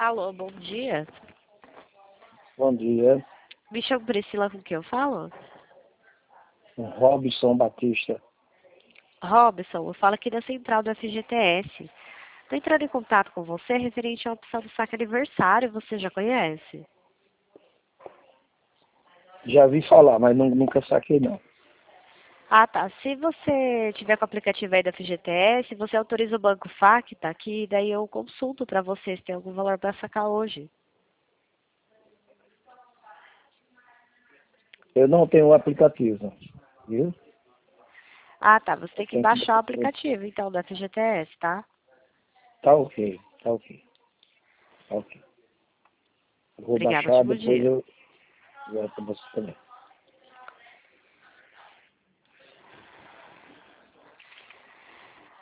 Alô, bom dia. Bom dia, Me chamo Priscila, com quem eu falo? Robson Batista. Robson, eu falo aqui da central do FGTS. Estou entrando em contato com você referente à opção do saque aniversário, você já conhece? Já vi falar, mas nunca saquei não. Ah, tá. Se você tiver com o aplicativo aí da FGTS, você autoriza o Banco Facta, que daí eu consulto para você se tem algum valor para sacar hoje. Eu não tenho o aplicativo, viu? Ah, tá. Você Eu tem que tenho que... baixar o aplicativo, então, da FGTS, tá? Tá ok, tá ok, tá ok. Eu vou Obrigada, baixar, ótimo depois dia. eu volto pra você também.